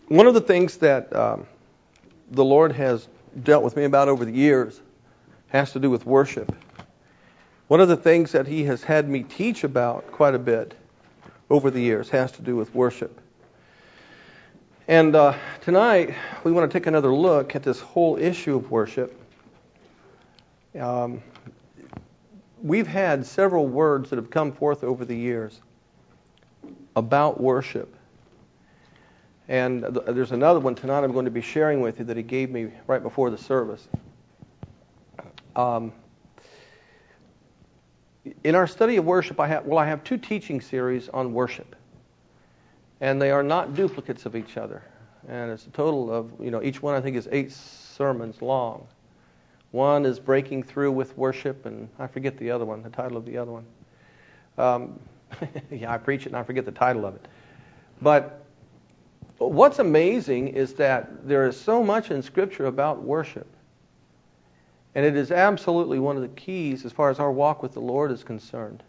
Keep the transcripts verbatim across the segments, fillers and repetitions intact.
One of the things that um, the Lord has dealt with me about over the years has to do with worship. One of the things that He has had me teach about quite a bit over the years has to do with worship. And uh, tonight, we want to take another look at this whole issue of worship. Um, we've had several words that have come forth over the years about worship. And th- there's another one tonight I'm going to be sharing with you that He gave me right before the service. Um, in our study of worship, I have well, I have two teaching series on worship. And they are not duplicates of each other. And it's a total of, you know, each one I think is eight sermons long. One is Breaking Through with Worship, and I forget the other one, the title of the other one. Um, yeah, I preach it and I forget the title of it. But what's amazing is that there is so much in Scripture about worship. And it is absolutely one of the keys as far as our walk with the Lord is concerned.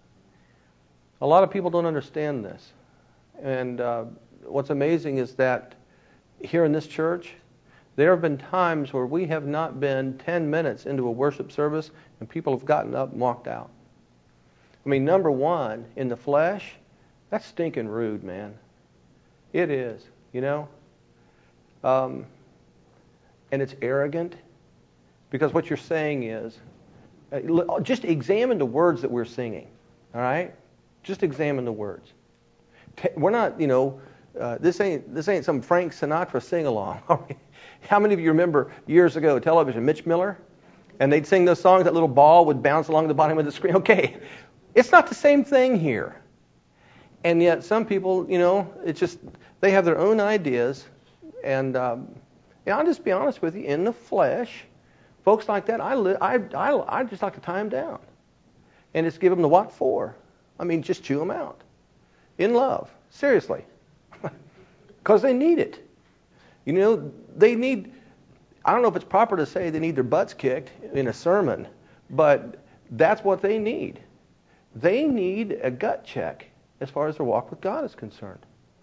A lot of people don't understand this. And uh, what's amazing is that here in this church, there have been times where we have not been ten minutes into a worship service and people have gotten up and walked out. I mean, number one, in the flesh, that's stinking rude, man. It is, you know. Um, and it's arrogant because what you're saying is, uh, just examine the words that we're singing, all right? Just examine the words. We're not, you know, uh, this ain't this ain't some Frank Sinatra sing-along. How many of you remember years ago television, Mitch Miller? And they'd sing those songs, that little ball would bounce along the bottom of the screen. Okay, it's not the same thing here. And yet some people, you know, it's just, they have their own ideas. And um, you know, I'll just be honest with you, in the flesh, folks like that, I, li- I, I, I just like to tie them down. And just give them the what for. I mean, just chew them out. In love. Seriously. Because they need it. You know, they need, I don't know if it's proper to say they need their butts kicked in a sermon, but that's what they need. They need a gut check as far as their walk with God is concerned.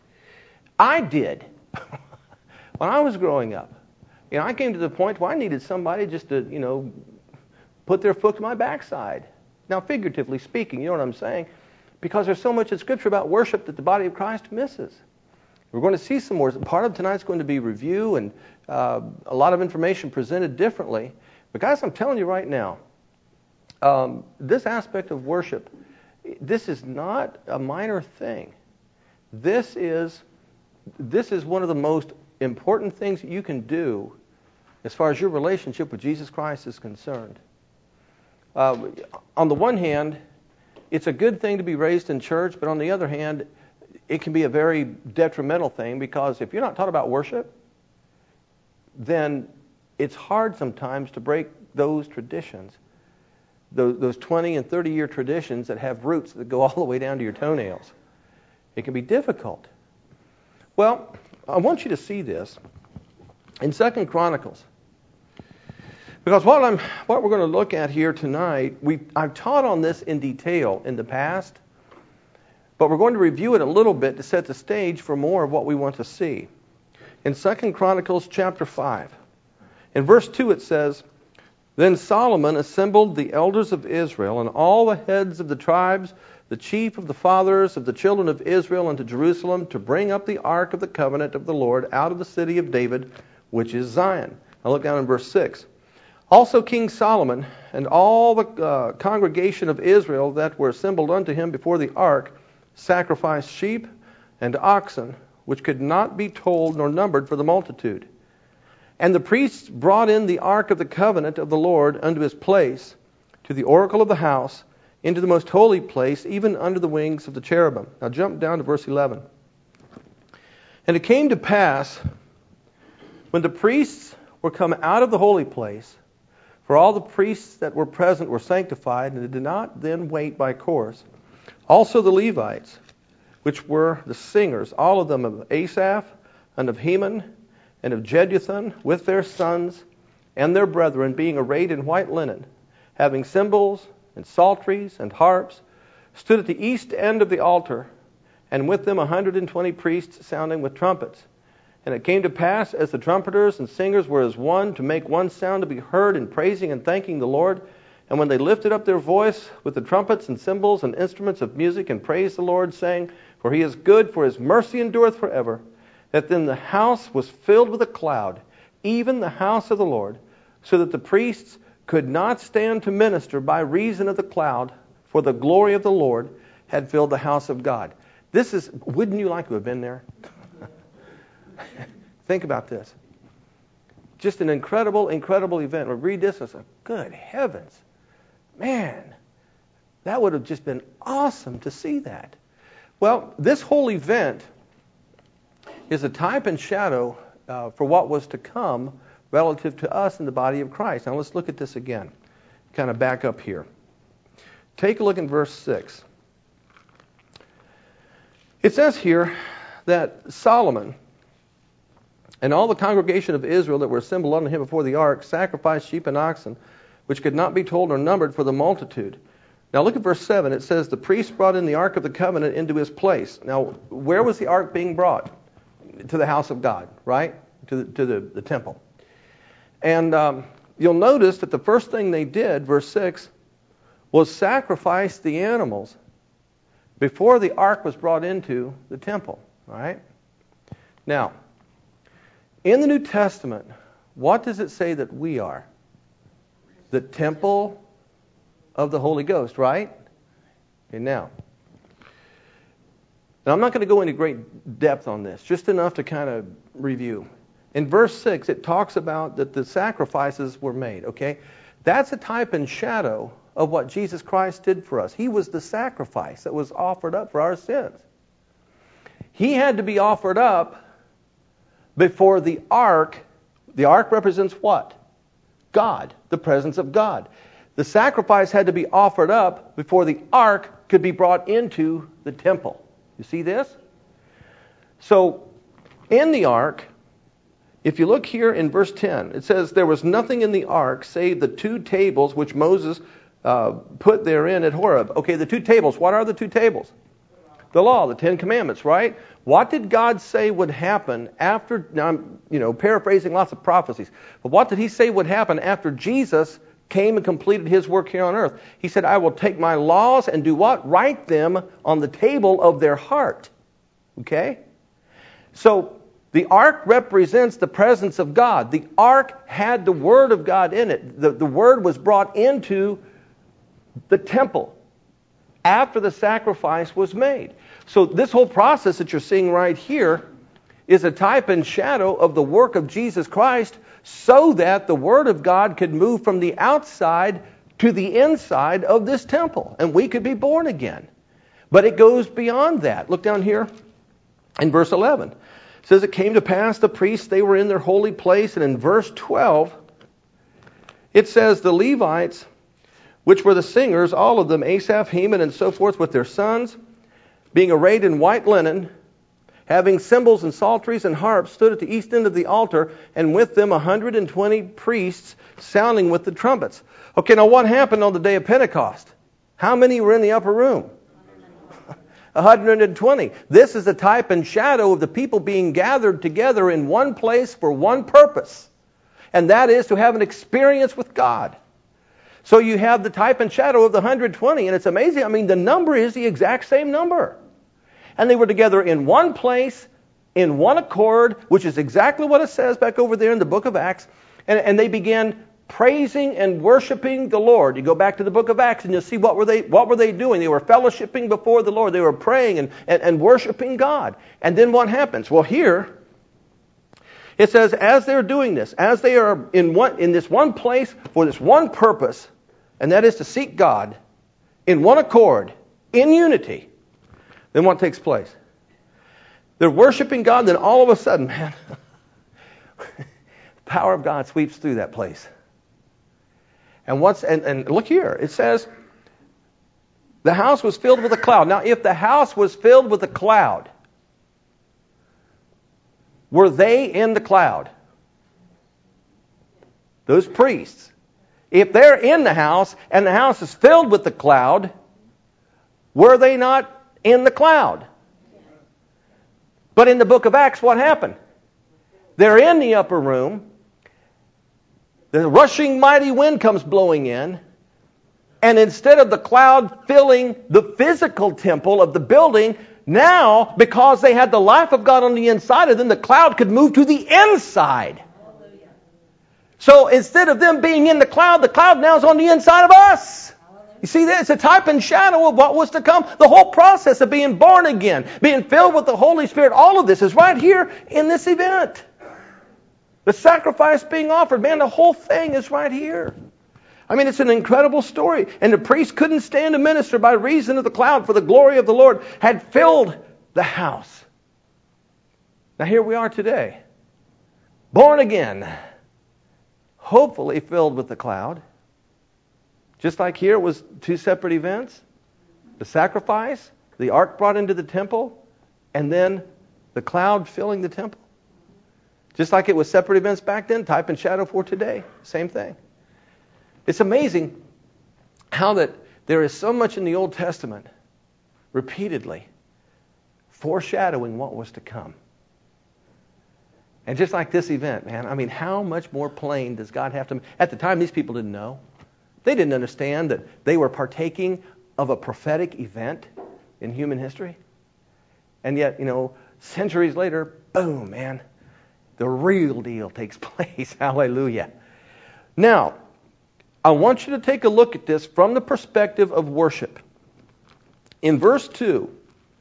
I did. When I was growing up, you know, I came to the point where I needed somebody just to, you know, put their foot to my backside. Now, figuratively speaking, you know what I'm saying? Because there's so much in Scripture about worship that the body of Christ misses. We're going to see some more. Part of tonight's going to be review and uh, a lot of information presented differently. But guys, I'm telling you right now, um, this aspect of worship, this is not a minor thing. This is, this is one of the most important things that you can do as far as your relationship with Jesus Christ is concerned. Uh, on the one hand, it's a good thing to be raised in church, but on the other hand, it can be a very detrimental thing because if you're not taught about worship, then it's hard sometimes to break those traditions, those, those twenty and thirty year traditions that have roots that go all the way down to your toenails. It can be difficult. Well, I want you to see this in Second Chronicles. Because what I'm, what we're going to look at here tonight, we I've taught on this in detail in the past, but we're going to review it a little bit to set the stage for more of what we want to see. In Second Chronicles chapter five, in verse two it says, "Then Solomon assembled the elders of Israel and all the heads of the tribes, the chief of the fathers of the children of Israel unto Jerusalem to bring up the ark of the covenant of the Lord out of the city of David, which is Zion." Now look down in verse six. "Also King Solomon and all the uh, congregation of Israel that were assembled unto him before the ark sacrificed sheep and oxen, which could not be told nor numbered for the multitude. And the priests brought in the ark of the covenant of the Lord unto his place, to the oracle of the house, into the most holy place, even under the wings of the cherubim." Now jump down to verse eleven. "And it came to pass, when the priests were come out of the holy place, for all the priests that were present were sanctified, and they did not then wait by course. Also the Levites, which were the singers, all of them of Asaph, and of Heman, and of Jeduthun, with their sons and their brethren, being arrayed in white linen, having cymbals and psalteries and harps, stood at the east end of the altar, and with them a hundred and twenty priests sounding with trumpets. And it came to pass, as the trumpeters and singers were as one, to make one sound to be heard in praising and thanking the Lord. And when they lifted up their voice with the trumpets and cymbals and instruments of music and praised the Lord, saying, For he is good, for his mercy endureth forever, that then the house was filled with a cloud, even the house of the Lord, so that the priests could not stand to minister by reason of the cloud, for the glory of the Lord had filled the house of God. This is, wouldn't you like to have been there? Think about this. Just an incredible, incredible event. We read this and say, good heavens. Man, that would have just been awesome to see that. Well, this whole event is a type and shadow uh, for what was to come relative to us in the body of Christ. Now let's look at this again. Kind of back up here. Take a look in verse six. It says here that Solomon and all the congregation of Israel that were assembled unto him before the ark sacrificed sheep and oxen, which could not be told or numbered for the multitude. Now look at verse seven. It says, the priest brought in the ark of the covenant into his place. Now, where was the ark being brought? To the house of God, right? To the, to the, the temple. And um, you'll notice that the first thing they did, verse six, was sacrifice the animals before the ark was brought into the temple, right? Now, in the New Testament, what does it say that we are? The temple of the Holy Ghost, right? Okay, now, now I'm not going to go into great depth on this, just enough to kind of review. In verse six, it talks about that the sacrifices were made, okay? That's a type and shadow of what Jesus Christ did for us. He was the sacrifice that was offered up for our sins. He had to be offered up before the ark. The ark represents what? God, the presence of God. The sacrifice had to be offered up before the ark could be brought into the temple. You see this? So, in the ark, if you look here in verse ten, it says, there was nothing in the ark save the two tables which Moses uh, put therein at Horeb. Okay, the two tables. What are the two tables? The law, the Ten Commandments, right? What did God say would happen after, now I'm, you know, paraphrasing lots of prophecies, but what did he say would happen after Jesus came and completed his work here on earth? He said, I will take my laws and do what? Write them on the table of their heart. Okay? So, the ark represents the presence of God. The ark had the Word of God in it. The, the Word was brought into the temple after the sacrifice was made. So this whole process that you're seeing right here is a type and shadow of the work of Jesus Christ so that the Word of God could move from the outside to the inside of this temple and we could be born again. But it goes beyond that. Look down here in verse eleven. It says, it came to pass, the priests, they were in their holy place. And in verse twelve, it says, the Levites, which were the singers, all of them, Asaph, Heman, and so forth, with their sons, being arrayed in white linen, having cymbals and psalteries and harps, stood at the east end of the altar, and with them a hundred and twenty priests sounding with the trumpets. Okay, now what happened on the day of Pentecost? How many were in the upper room? one hundred twenty. This is a type and shadow of the people being gathered together in one place for one purpose. And that is to have an experience with God. So you have the type and shadow of the one hundred twenty. And it's amazing. I mean, the number is the exact same number. And they were together in one place, in one accord, which is exactly what it says back over there in the book of Acts. And, and they began praising and worshiping the Lord. You go back to the book of Acts and you'll see what were they what were they doing? They were fellowshipping before the Lord. They were praying and, and, and worshiping God. And then what happens? Well, here it says, as they're doing this, as they are in one in this one place for this one purpose, and that is to seek God in one accord, in unity, then what takes place? They're worshiping God, then all of a sudden, man, the power of God sweeps through that place. And what's and, and look here, it says the house was filled with a cloud. Now, if the house was filled with a cloud, were they in the cloud? Those priests. If they're in the house and the house is filled with the cloud, were they not in the cloud? But in the book of Acts, what happened? They're in the upper room. The rushing mighty wind comes blowing in. And instead of the cloud filling the physical temple of the building, now, because they had the life of God on the inside of them, the cloud could move to the inside. So instead of them being in the cloud, the cloud now is on the inside of us. You see that? It's a type and shadow of what was to come. The whole process of being born again, being filled with the Holy Spirit, all of this is right here in this event. The sacrifice being offered, man, the whole thing is right here. I mean, it's an incredible story. And the priest couldn't stand to minister by reason of the cloud, for the glory of the Lord had filled the house. Now here we are today, born again, hopefully filled with the cloud. Just like here, it was two separate events. The sacrifice, the ark brought into the temple, and then the cloud filling the temple. Just like it was separate events back then, type and shadow for today. Same thing. It's amazing how that there is so much in the Old Testament repeatedly foreshadowing what was to come. And just like this event, man, I mean, how much more plain does God have to... At the time, these people didn't know. They didn't understand that they were partaking of a prophetic event in human history. And yet, you know, centuries later, boom, man, the real deal takes place. Hallelujah. Now, I want you to take a look at this from the perspective of worship. In verse two,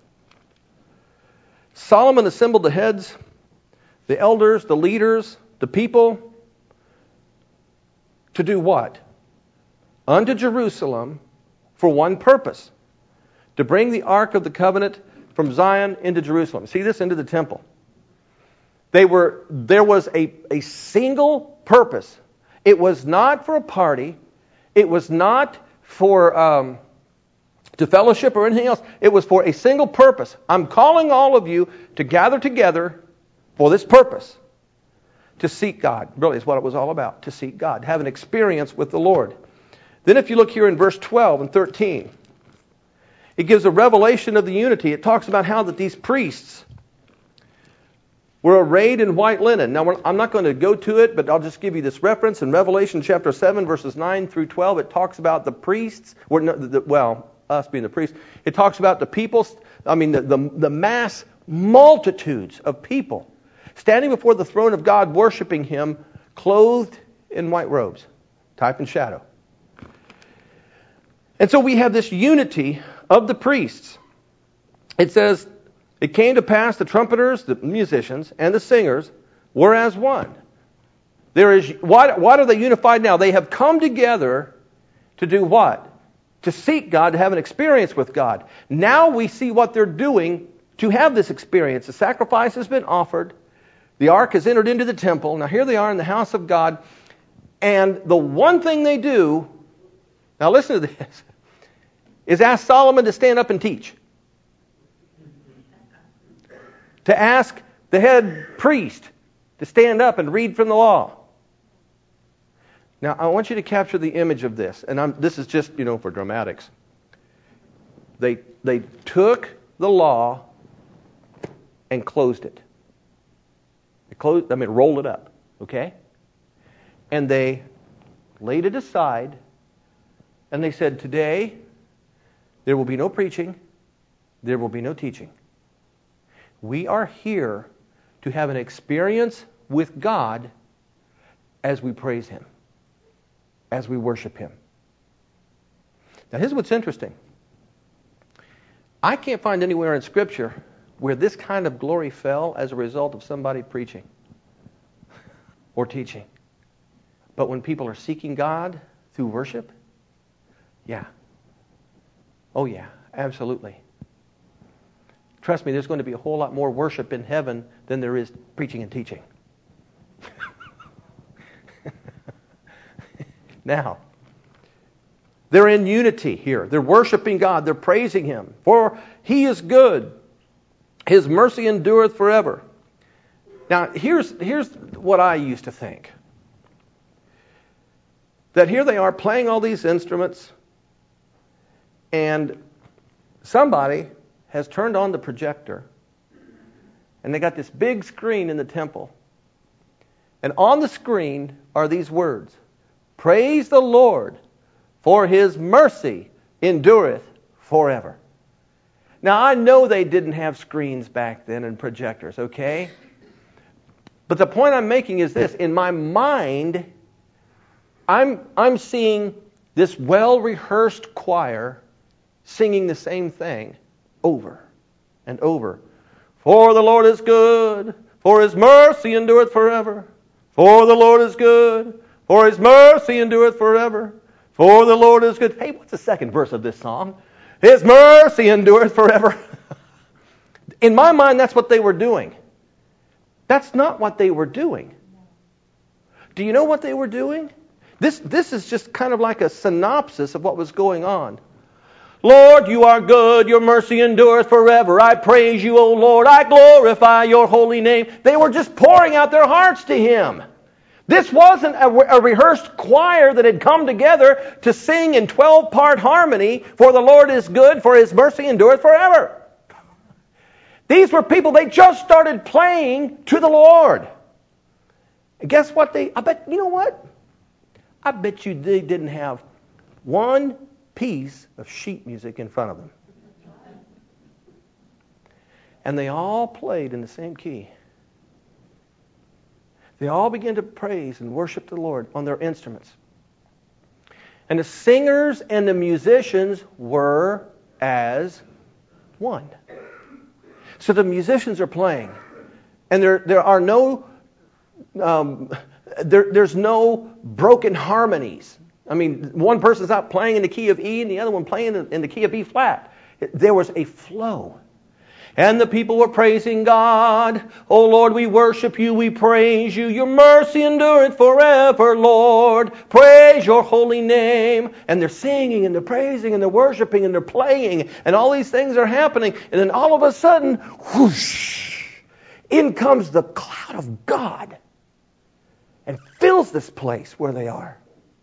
Solomon assembled the heads, the elders, the leaders, the people, to do what? Unto Jerusalem for one purpose, to bring the ark of the covenant from Zion into Jerusalem. See this? Into the temple. They were. There was a, a single purpose. It was not for a party. It was not for um, to fellowship or anything else. It was for a single purpose. I'm calling all of you to gather together for this purpose. To seek God. Really is what it was all about. To seek God. Have an experience with the Lord. Then if you look here in verse twelve and thirteen, it gives a revelation of the unity. It talks about how that these priests were arrayed in white linen. Now, I'm not going to go to it, but I'll just give you this reference. In Revelation chapter seven, verses nine through twelve, it talks about the priests, or no, the, well, us being the priests. It talks about the people, I mean, the, the, the mass multitudes of people standing before the throne of God, worshiping Him, clothed in white robes, type and shadow. And so we have this unity of the priests. It says, it came to pass the trumpeters, the musicians, and the singers were as one. There is why, why are they unified now? They have come together to do what? To seek God, to have an experience with God. Now we see what they're doing to have this experience. The sacrifice has been offered. The ark has entered into the temple. Now here they are in the house of God. And the one thing they do, now listen to this, is ask Solomon to stand up and teach. To ask the head priest to stand up and read from the law. Now, I want you to capture the image of this. And I'm, this is just, you know, for dramatics. They, they took the law and closed it. They closed, I mean, rolled it up. Okay? And they laid it aside. And they said, today, there will be no preaching. There will be no teaching. We are here to have an experience with God as we praise Him, as we worship Him. Now, here's what's interesting. I can't find anywhere in Scripture where this kind of glory fell as a result of somebody preaching or teaching. But when people are seeking God through worship, yeah. Oh, yeah, absolutely. Trust me, there's going to be a whole lot more worship in heaven than there is preaching and teaching. Now, they're in unity here. They're worshiping God. They're praising Him. For He is good. His mercy endureth forever. Now, here's, here's what I used to think. That here they are playing all these instruments, and somebody has turned on the projector, and they got this big screen in the temple, And on the screen are these words, praise the Lord, for His mercy endureth forever. Now, I know they didn't have screens back then and projectors, okay? But the point I'm making is this. In my mind, I'm, I'm seeing this well-rehearsed choir singing the same thing over and over. For the Lord is good, for His mercy endureth forever. For the Lord is good, for His mercy endureth forever. For the Lord is good. Hey, what's the second verse of this song? His mercy endureth forever. In my mind, that's what they were doing. That's not what they were doing. Do you know what they were doing? This, this is just kind of like a synopsis of what was going on. Lord, you are good. Your mercy endureth forever. I praise you, O Lord. I glorify your holy name. They were just pouring out their hearts to Him. This wasn't a, a rehearsed choir that had come together to sing in twelve-part harmony, for the Lord is good, for His mercy endureth forever. These were people, they just started playing to the Lord. And guess what? They, I bet, you know what? I bet you they didn't have one piece of sheet music in front of them. And they all played in the same key. They all began to praise and worship the Lord on their instruments. And the singers and the musicians were as one. So the musicians are playing. And there, there are no, um, there, there's no broken harmonies. I mean, one person's not playing in the key of E and the other one playing in the key of E flat. There was a flow. And the people were praising God. Oh Lord, we worship you, we praise you. Your mercy endureth forever, Lord. Praise your holy name. And they're singing and they're praising and they're worshiping and they're playing. And all these things are happening. And then all of a sudden, whoosh, in comes the cloud of God. And fills this place where they are.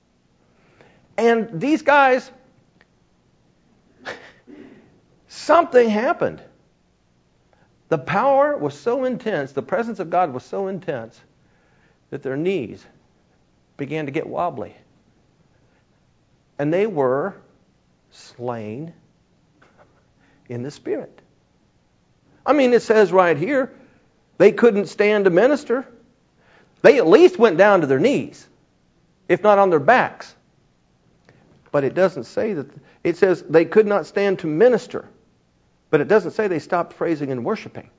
And these guys, something happened. The power was so intense, the presence of God was so intense, that their knees began to get wobbly. And they were slain in the Spirit. I mean, it says right here, they couldn't stand to minister. They at least went down to their knees, if not on their backs. But it doesn't say that. It says they could not stand to minister. But it doesn't say they stopped praising and worshiping.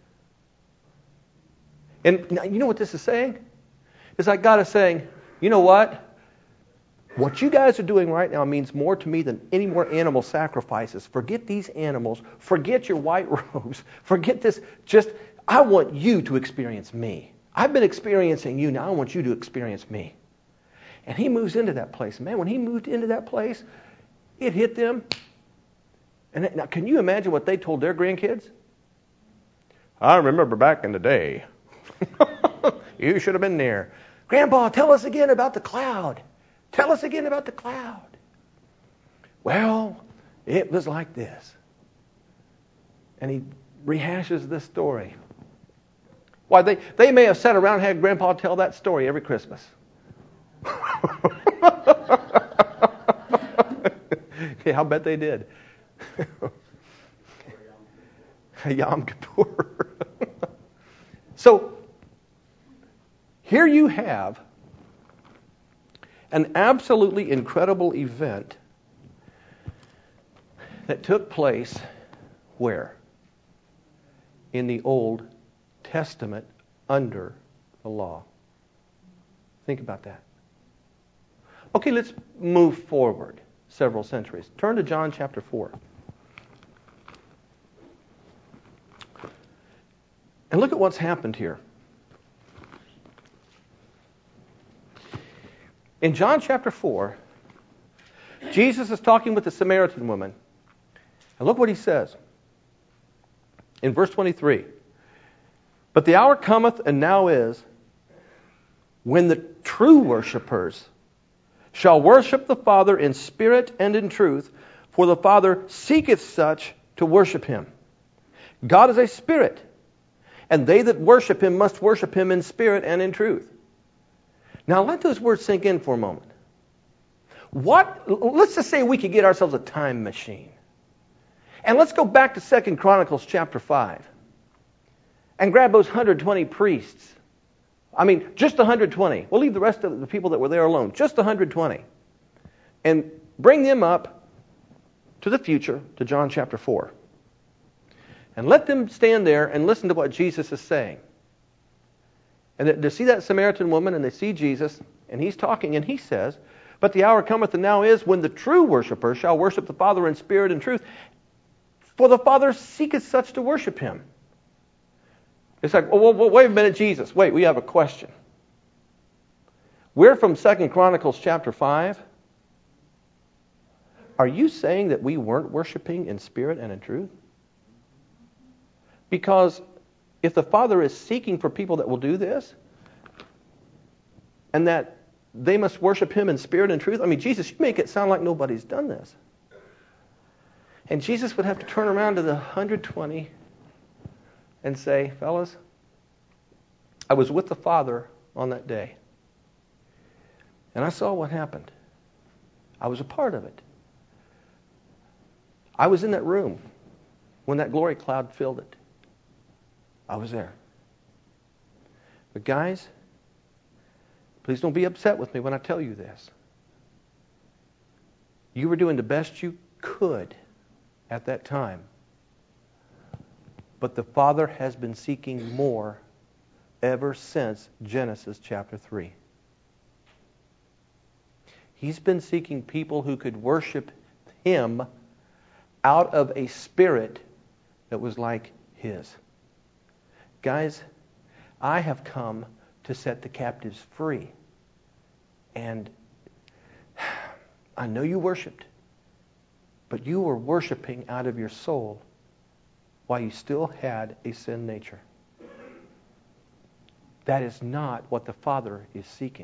And you know what this is saying? It's like God is saying, you know what? What you guys are doing right now means more to me than any more animal sacrifices. Forget these animals. Forget your white robes. Forget this. Just, I want you to experience me. I've been experiencing you. Now I want you to experience me. And He moves into that place. Man, when He moved into that place, it hit them. And now, can you imagine what they told their grandkids? I remember back in the day. You should have been there. Grandpa, tell us again about the cloud. Tell us again about the cloud. Well, it was like this. And he rehashes this story. Why, they, they may have sat around and had Grandpa tell that story every Christmas. Yeah, I'll bet they did. Yom Kippur. So, here you have an absolutely incredible event that took place where? In the Old Testament under the law. Think about that. Okay, let's move forward several centuries. Turn to John chapter four. And look at what's happened here. In John chapter four, Jesus is talking with the Samaritan woman. And look what He says. In verse twenty-three. But the hour cometh, and now is, when the true worshipers shall worship the Father in spirit and in truth, for the Father seeketh such to worship Him. God is a spirit, and they that worship Him must worship Him in spirit and in truth. Now let those words sink in for a moment. What? Let's just say we could get ourselves a time machine. And let's go back to Second Chronicles chapter five. And grab those one hundred twenty priests. I mean, just one hundred twenty. We'll leave the rest of the people that were there alone. Just one hundred twenty. And bring them up to the future, to John chapter four. And let them stand there and listen to what Jesus is saying. And they see that Samaritan woman and they see Jesus, and he's talking and he says, "But the hour cometh and now is when the true worshiper shall worship the Father in spirit and truth. For the Father seeketh such to worship him." It's like, well, well, wait a minute, Jesus. Wait, we have a question. We're from Second Chronicles chapter five. Are you saying that we weren't worshiping in spirit and in truth? Because if the Father is seeking for people that will do this, and that they must worship him in spirit and truth, I mean, Jesus, you make it sound like nobody's done this. And Jesus would have to turn around to the one hundred twenty and say, "Fellas, I was with the Father on that day. And I saw what happened. I was a part of it. I was in that room when that glory cloud filled it. I was there. But guys, please don't be upset with me when I tell you this. You were doing the best you could at that time. But the Father has been seeking more ever since Genesis chapter three. He's been seeking people who could worship him out of a spirit that was like his. Guys, I have come to set the captives free. And I know you worshiped, but you were worshiping out of your soul while you still had a sin nature. That is not what the Father is seeking.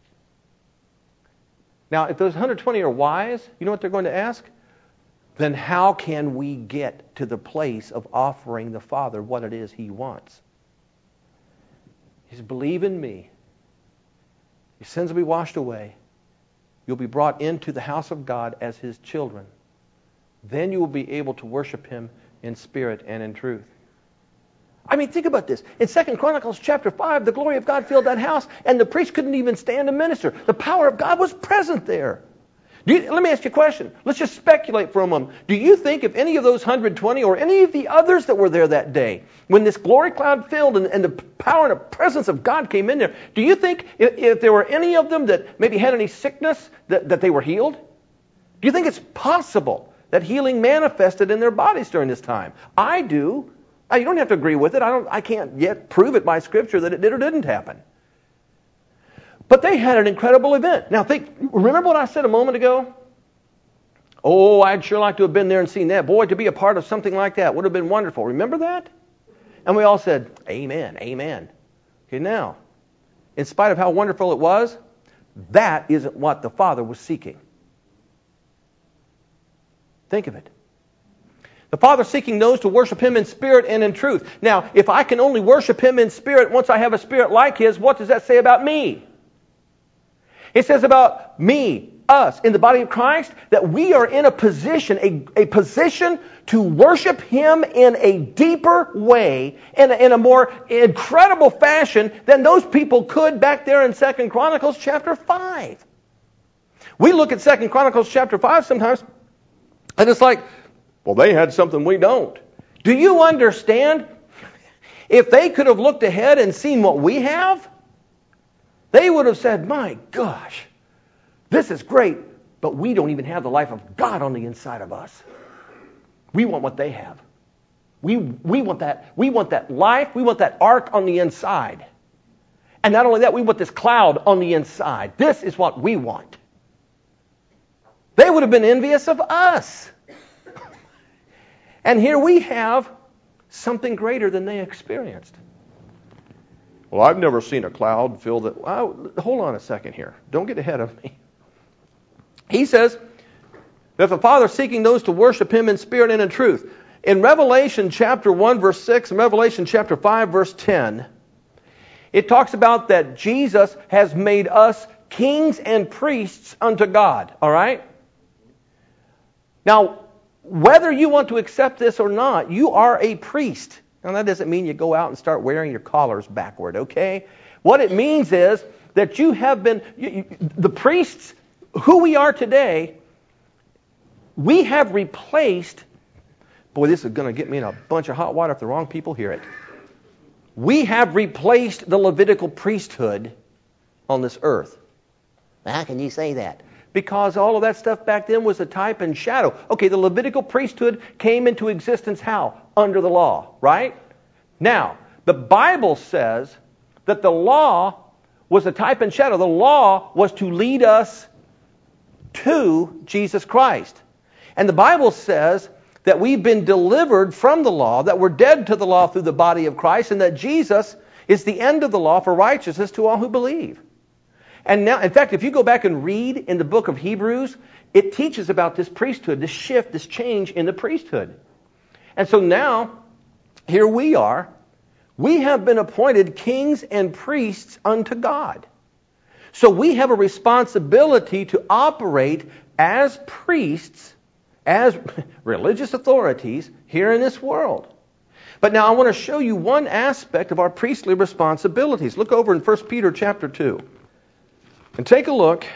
Now, if those one hundred twenty are wise, you know what they're going to ask? Then how can we get to the place of offering the Father what it is he wants? He says, "Believe in me. Your sins will be washed away. You'll be brought into the house of God as his children. Then you will be able to worship him in spirit and in truth." I mean, think about this. In Second Chronicles chapter five, the glory of God filled that house, and the priest couldn't even stand to minister. The power of God was present there. Do you, let me ask you a question. Let's just speculate for a moment. Do you think if any of those one hundred twenty or any of the others that were there that day, when this glory cloud filled and, and the power and the presence of God came in there, do you think if, if there were any of them that maybe had any sickness, that, that they were healed? Do you think it's possible that healing manifested in their bodies during this time? I do. Now, you don't have to agree with it. I don't. I can't yet prove it by Scripture that it did or didn't happen. But they had an incredible event. Now, think. Remember what I said a moment ago? Oh, I'd sure like to have been there and seen that. Boy, to be a part of something like that would have been wonderful. Remember that? And we all said, "Amen, amen." Okay, now, in spite of how wonderful it was, that isn't what the Father was seeking. Think of it. The Father seeking those to worship him in spirit and in truth. Now, if I can only worship him in spirit once I have a spirit like his, what does that say about me? It says about me, us, in the body of Christ, that we are in a position, a, a position to worship him in a deeper way, in a, in a more incredible fashion than those people could back there in Second Chronicles chapter five. We look at Second Chronicles chapter five sometimes, and it's like, well, they had something we don't. Do you understand? If they could have looked ahead and seen what we have, they would have said, "My gosh, this is great, but we don't even have the life of God on the inside of us. We want what they have. We, we want that, we want that life, we want that ark on the inside. And not only that, we want this cloud on the inside. This is what we want." They would have been envious of us. And here we have something greater than they experienced. Well, I've never seen a cloud fill that. Well, hold on a second here. Don't get ahead of me. He says that the Father seeking those to worship him in spirit and in truth. In Revelation chapter one, verse six, and Revelation chapter five, verse ten, It talks about that Jesus has made us kings and priests unto God. All right? Now, whether you want to accept this or not, you are a priest. Now, that doesn't mean you go out and start wearing your collars backward, okay? What it means is that you have been, you, you, the priests, who we are today, we have replaced, boy, this is going to get me in a bunch of hot water if the wrong people hear it. We have replaced the Levitical priesthood on this earth. How can you say that? Because all of that stuff back then was a type and shadow. Okay, the Levitical priesthood came into existence how? Under the law, right? Now, the Bible says that the law was a type and shadow. The law was to lead us to Jesus Christ. And the Bible says that we've been delivered from the law, that we're dead to the law through the body of Christ, and that Jesus is the end of the law for righteousness to all who believe. And now, in fact, if you go back and read in the book of Hebrews, it teaches about this priesthood, this shift, this change in the priesthood. And so now, here we are. We have been appointed kings and priests unto God. So we have a responsibility to operate as priests, as religious authorities here in this world. But now I want to show you one aspect of our priestly responsibilities. Look over in First Peter chapter two. And take a look.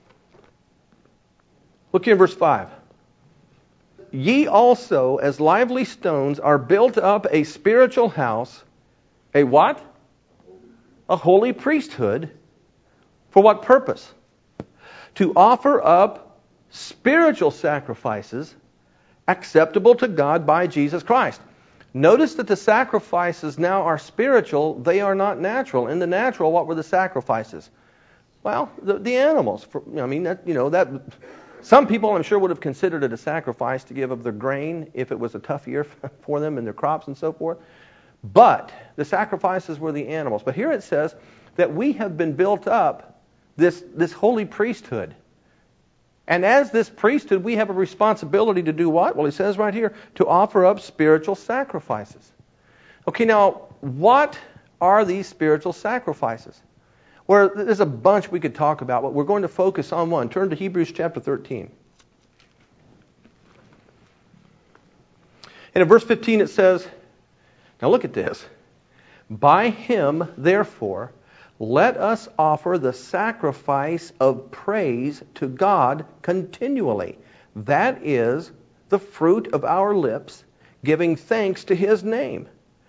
Look here in verse five. Ye also, as lively stones, are built up a spiritual house. A what? A holy priesthood. For what purpose? To offer up spiritual sacrifices acceptable to God by Jesus Christ. Notice that the sacrifices now are spiritual. They are not natural. In the natural, what were the sacrifices? Well, the, the animals. For, I mean, that, you know, that some people I'm sure would have considered it a sacrifice to give of their grain if it was a tough year for them and their crops and so forth. But the sacrifices were the animals. But here it says that we have been built up this, this holy priesthood. And as this priesthood, we have a responsibility to do what? Well, it says right here, to offer up spiritual sacrifices. Okay, now, what are these spiritual sacrifices? Well, there's a bunch we could talk about, but we're going to focus on one. Turn to Hebrews chapter thirteen. And in verse fifteen it says, now look at this. By him, therefore, let us offer the sacrifice of praise to God continually. That is the fruit of our lips, giving thanks to his name.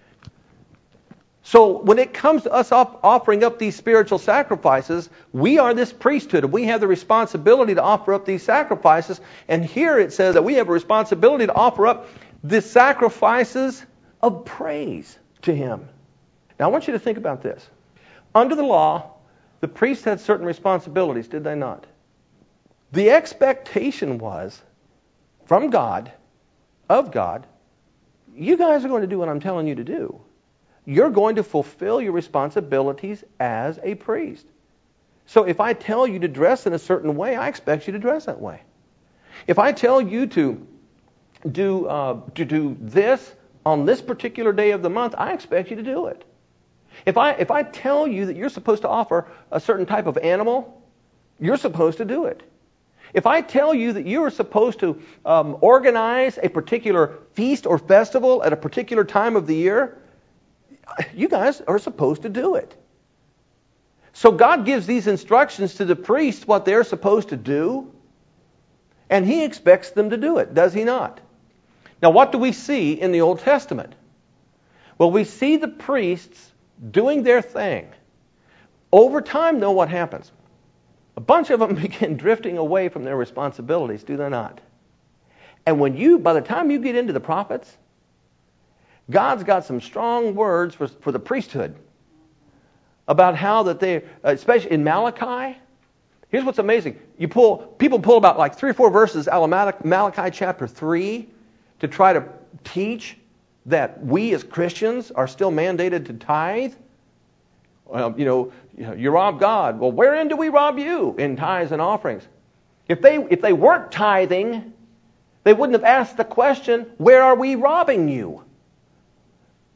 So when it comes to us offering up these spiritual sacrifices, we are this priesthood, and we have the responsibility to offer up these sacrifices. And here it says that we have a responsibility to offer up the sacrifices of praise to him. Now I want you to think about this. Under the law, the priests had certain responsibilities, did they not? The expectation was from God, of God, you guys are going to do what I'm telling you to do. You're going to fulfill your responsibilities as a priest. So if I tell you to dress in a certain way, I expect you to dress that way. If I tell you to do uh, to do this on this particular day of the month, I expect you to do it. If I if I tell you that you're supposed to offer a certain type of animal, you're supposed to do it. If I tell you that you are supposed to um, organize a particular feast or festival at a particular time of the year, you guys are supposed to do it. So God gives these instructions to the priests what they're supposed to do, and he expects them to do it, does he not? Now, what do we see in the Old Testament? Well, we see the priests doing their thing. Over time, though, what happens? A bunch of them begin drifting away from their responsibilities, do they not? And when you, by the time you get into the prophets, God's got some strong words for, for the priesthood about how that they, especially in Malachi. Here's what's amazing. You pull, people pull about like three or four verses out of Malachi chapter three to try to teach that we as Christians are still mandated to tithe. Well, you know, you rob God. Well, wherein do we rob you? In tithes and offerings. If they if they weren't tithing, they wouldn't have asked the question, where are we robbing you?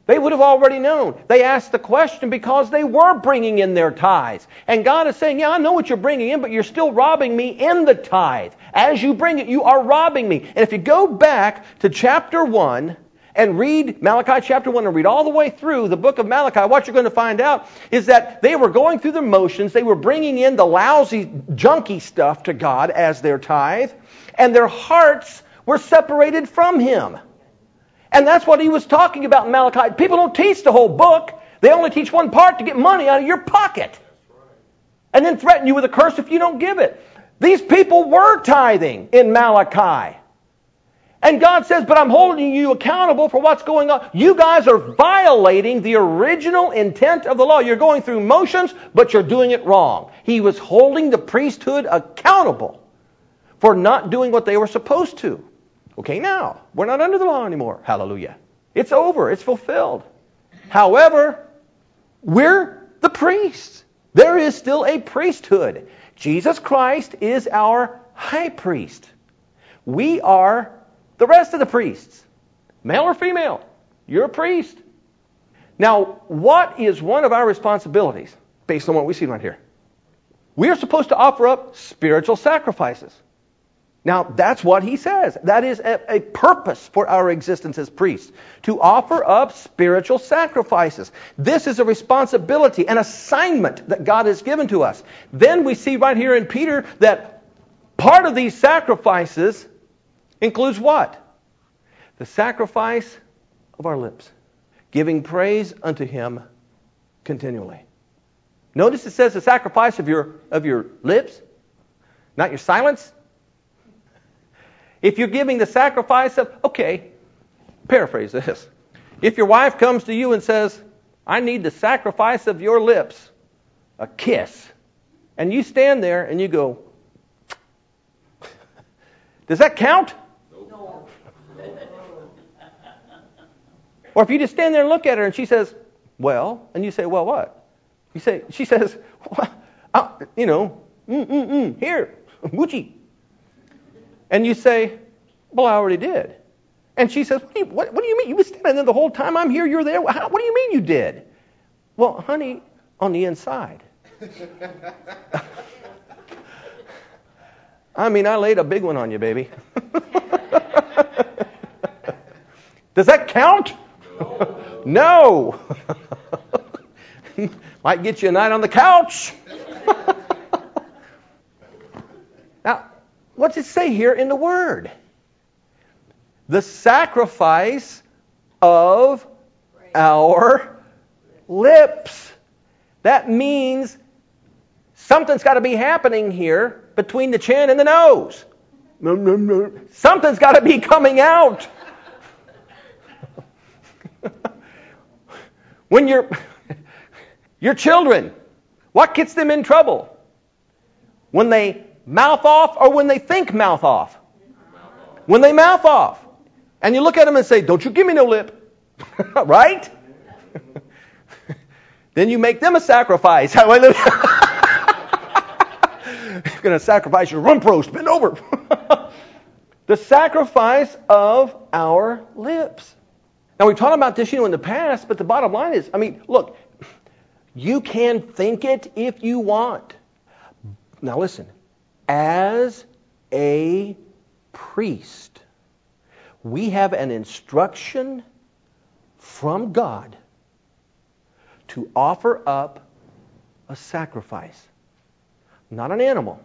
They would have already known. They asked the question because they were bringing in their tithes. And God is saying, yeah, I know what you're bringing in, but you're still robbing me in the tithe. As you bring it, you are robbing me. And if you go back to chapter one and read Malachi chapter one and read all the way through the book of Malachi, what you're going to find out is that they were going through their motions. They were bringing in the lousy, junky stuff to God as their tithe. And their hearts were separated from Him. And that's what he was talking about in Malachi. People don't teach the whole book. They only teach one part to get money out of your pocket. And then threaten you with a curse if you don't give it. These people were tithing in Malachi. And God says, but I'm holding you accountable for what's going on. You guys are violating the original intent of the law. You're going through motions, but you're doing it wrong. He was holding the priesthood accountable for not doing what they were supposed to. Okay, now, we're not under the law anymore. Hallelujah. It's over. It's fulfilled. However, we're the priests. There is still a priesthood. Jesus Christ is our high priest. We are the rest of the priests. Male or female, you're a priest. Now, what is one of our responsibilities based on what we see right here? We are supposed to offer up spiritual sacrifices. Now, that's what he says. That is a, a purpose for our existence as priests, to offer up spiritual sacrifices. This is a responsibility, an assignment that God has given to us. Then we see right here in Peter that part of these sacrifices includes what? The sacrifice of our lips, giving praise unto Him continually. Notice it says the sacrifice of your, of your lips, not your silence. If you're giving the sacrifice of, okay, paraphrase this. If your wife comes to you and says, I need the sacrifice of your lips, a kiss, and you stand there and you go, does that count? No. Or if you just stand there and look at her and she says, well, and you say, well, what? You say, she says, well, uh, you know, mm, mm, mm, here, Gucci. And you say, well, I already did. And she says, what do you, what, what do you mean? You were standing there the whole time I'm here, you're there. How, what do you mean you did? Well, honey, on the inside. I mean, I laid a big one on you, baby. Does that count? No. No. Might get you a night on the couch. Now, what's it say here in the Word? The sacrifice of our lips. That means something's got to be happening here between the chin and the nose. Something's got to be coming out. When you're, your children, what gets them in trouble? When they mouth off or when they think mouth off? When they mouth off. And you look at them and say, don't you give me no lip. Right? Then you make them a sacrifice. Hallelujah. You're going to sacrifice your rump roast. Bend over. The sacrifice of our lips. Now, we've talked about this, you know, in the past, but the bottom line is, I mean, look, you can think it if you want. Now, listen. As a priest, we have an instruction from God to offer up a sacrifice. Not an animal,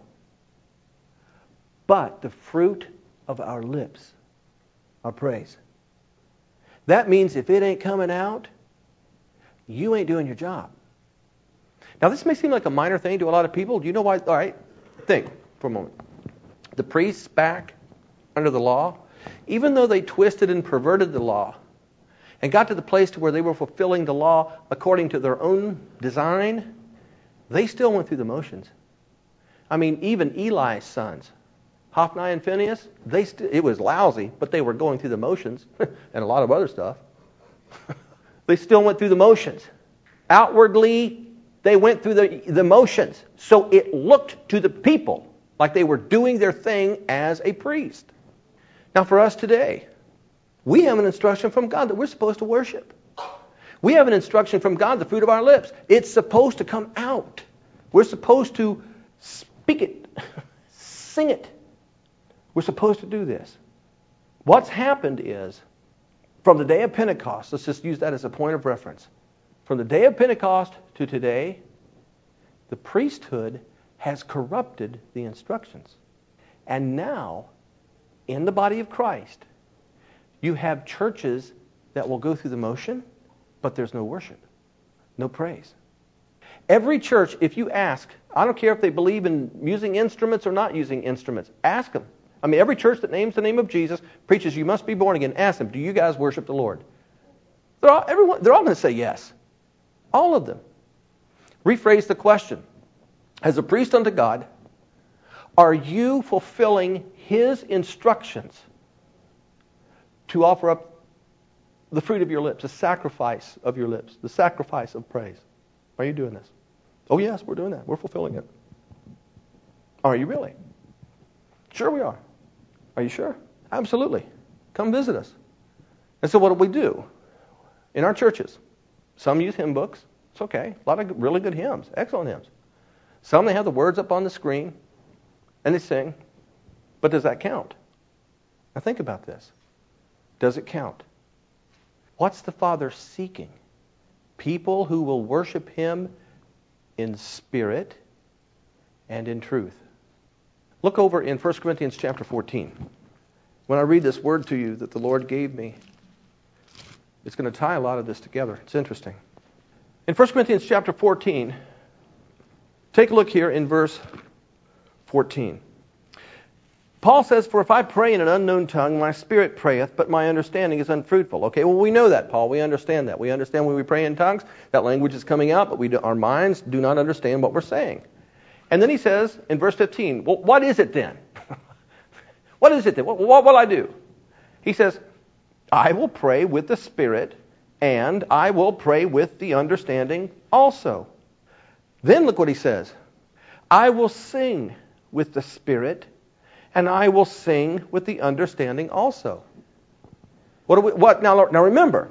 but the fruit of our lips, our praise. That means if it ain't coming out, you ain't doing your job. Now, this may seem like a minor thing to a lot of people. Do you know why? All right, think for a moment. The priests back under the law, even though they twisted and perverted the law and got to the place to where they were fulfilling the law according to their own design, they still went through the motions. I mean, even Eli's sons, Hophni and Phinehas, they st- it was lousy, but they were going through the motions and a lot of other stuff. They still went through the motions. Outwardly, they went through the, the motions. So it looked to the people like they were doing their thing as a priest. Now for us today, we have an instruction from God that we're supposed to worship. We have an instruction from God, the fruit of our lips. It's supposed to come out. We're supposed to speak it, sing it. We're supposed to do this. What's happened is, from the day of Pentecost, let's just use that as a point of reference. From the day of Pentecost to today, the priesthood has corrupted the instructions. And now, in the body of Christ, you have churches that will go through the motion, but there's no worship, no praise. Every church, if you ask, I don't care if they believe in using instruments or not using instruments, ask them. I mean, every church that names the name of Jesus, preaches you must be born again, ask them, do you guys worship the Lord? They're all, everyone, they're all going to say yes. All of them. Rephrase the question. As a priest unto God, are you fulfilling His instructions to offer up the fruit of your lips, the sacrifice of your lips, the sacrifice of praise? Are you doing this? Oh yes, we're doing that. We're fulfilling it. Are you really? Sure we are. Are you sure? Absolutely. Come visit us. And so what do we do? In our churches, some use hymn books. It's okay. A lot of really good hymns. Excellent hymns. Some, they have the words up on the screen, and they sing. But does that count? Now think about this. Does it count? What's the Father seeking? People who will worship Him in spirit and in truth. Look over in First Corinthians chapter fourteen. When I read this word to you that the Lord gave me, it's going to tie a lot of this together. It's interesting. In First Corinthians chapter fourteen, take a look here in verse fourteen. Paul says, for if I pray in an unknown tongue, my spirit prayeth, but my understanding is unfruitful. Okay, well, we know that, Paul. We understand that. We understand when we pray in tongues, that language is coming out, but we do, our minds do not understand what we're saying. And then he says in verse fifteen, well, what is it then? What is it then? What, what will I do? He says, I will pray with the Spirit, and I will pray with the understanding also. Then look what he says. I will sing with the Spirit, and I will sing with the understanding also. What? Do we, what? Now, now remember,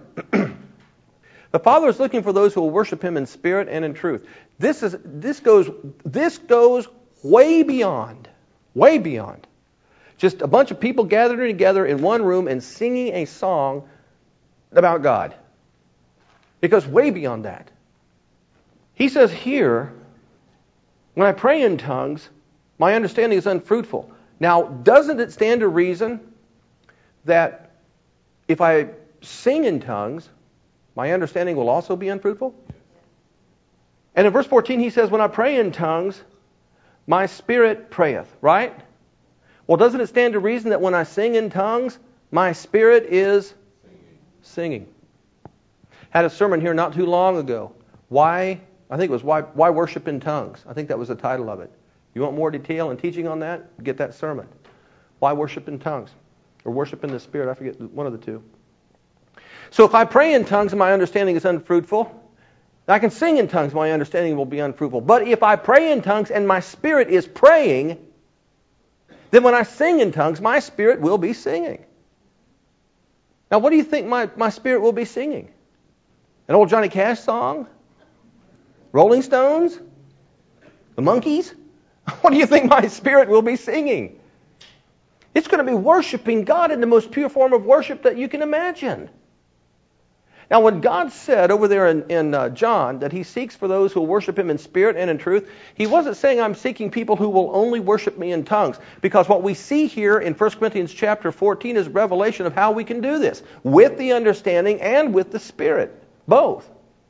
the Father is looking for those who will worship Him in spirit and in truth. This is this goes this goes way beyond, way beyond, just a bunch of people gathering together in one room and singing a song about God. It goes way beyond that. He says here, when I pray in tongues, my understanding is unfruitful. Now, doesn't it stand to reason that if I sing in tongues, my understanding will also be unfruitful? And in verse fourteen, he says, when I pray in tongues, my spirit prayeth, right? Well, doesn't it stand to reason that when I sing in tongues, my spirit is singing? Had a sermon here not too long ago. Why, I think it was why, why worship in tongues? I think that was the title of it. You want more detail and teaching on that? Get that sermon. Why worship in tongues? Or worship in the Spirit? I forget, one of the two. So if I pray in tongues and my understanding is unfruitful, I can sing in tongues, my understanding will be unfruitful. But if I pray in tongues and my spirit is praying, then when I sing in tongues, my spirit will be singing. Now what do you think my, my spirit will be singing? An old Johnny Cash song? Rolling Stones? The Monkees? What do you think my spirit will be singing? It's going to be worshiping God in the most pure form of worship that you can imagine. Now, when God said over there in, in uh, John that He seeks for those who will worship Him in spirit and in truth, He wasn't saying I'm seeking people who will only worship Me in tongues. Because what we see here in First Corinthians chapter fourteen is revelation of how we can do this. With the understanding and with the Spirit. Both.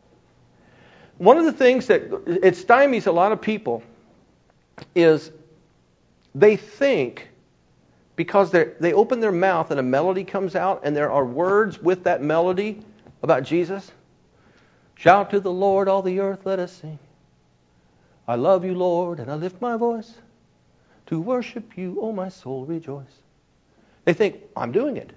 One of the things that it stymies a lot of people is they think because they open their mouth and a melody comes out and there are words with that melody about Jesus. Shout to the Lord, all the earth, let us sing. I love you, Lord, and I lift my voice to worship you, oh my soul, rejoice. They think, I'm doing it.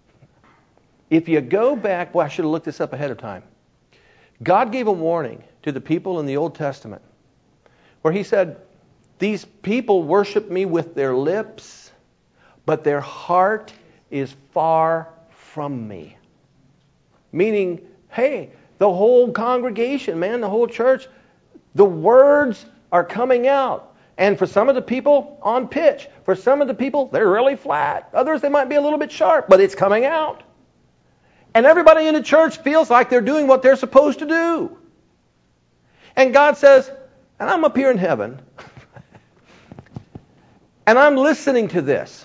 If you go back, well, I should have looked this up ahead of time. God gave a warning to the people in the Old Testament where He said, these people worship Me with their lips, but their heart is far from Me. Meaning, hey, The whole congregation, man, the whole church, the words are coming out. And for some of the people, on pitch. For some of the people, they're really flat. Others, they might be a little bit sharp, but it's coming out. And everybody in the church feels like they're doing what they're supposed to do. And God says, and I'm up here in heaven, and I'm listening to this.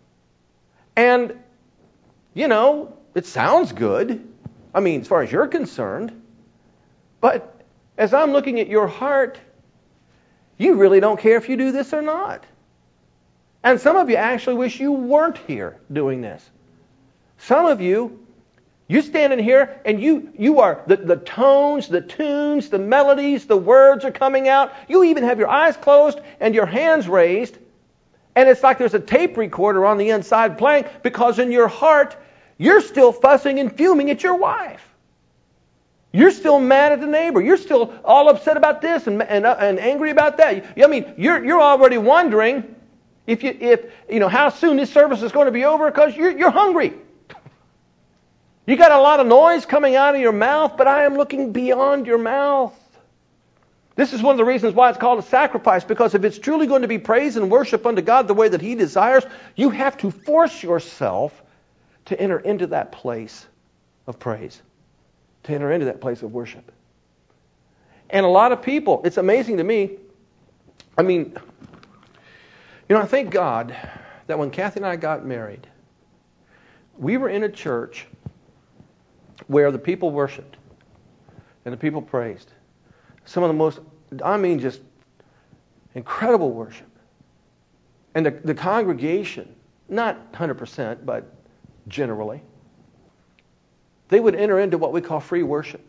And, you know, it sounds good. I mean, as far as you're concerned. But as I'm looking at your heart, you really don't care if you do this or not. And some of you actually wish you weren't here doing this. Some of you, you're standing here and you, you are, the, the tones, the tunes, the melodies, the words are coming out. You even have your eyes closed and your hands raised. And it's like there's a tape recorder on the inside playing, because in your heart, you're still fussing and fuming at your wife. You're still mad at the neighbor. You're still all upset about this and and, uh, and angry about that. I mean, you're you're already wondering if you if you know how soon this service is going to be over, because you're you're hungry. You got a lot of noise coming out of your mouth, but I am looking beyond your mouth. This is one of the reasons why it's called a sacrifice, because if it's truly going to be praise and worship unto God the way that He desires, you have to force yourself to enter into that place of praise, to enter into that place of worship. And a lot of people, it's amazing to me, I mean, you know, I thank God that when Kathy and I got married, we were in a church where the people worshiped and the people praised. Some of the most, I mean, just incredible worship. And the, the congregation, not one hundred percent, but generally, they would enter into what we call free worship.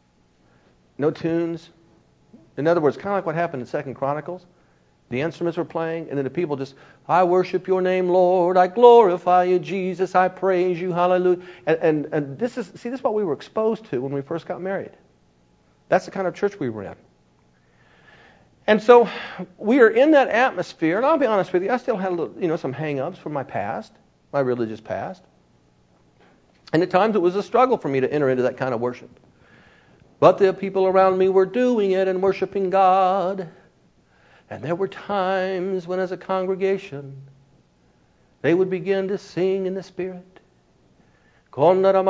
No tunes. In other words, kind of like what happened in Second Chronicles. The instruments were playing, and then the people just, I worship your name, Lord. I glorify you, Jesus. I praise you. Hallelujah. And, and, and this is, see, this is what we were exposed to when we first got married. That's the kind of church we were in. And so we are in that atmosphere, and I'll be honest with you, I still had a little, you know, some hang-ups from my past, my religious past. And at times it was a struggle for me to enter into that kind of worship. But the people around me were doing it and worshiping God. And there were times when as a congregation, they would begin to sing in the Spirit. And, and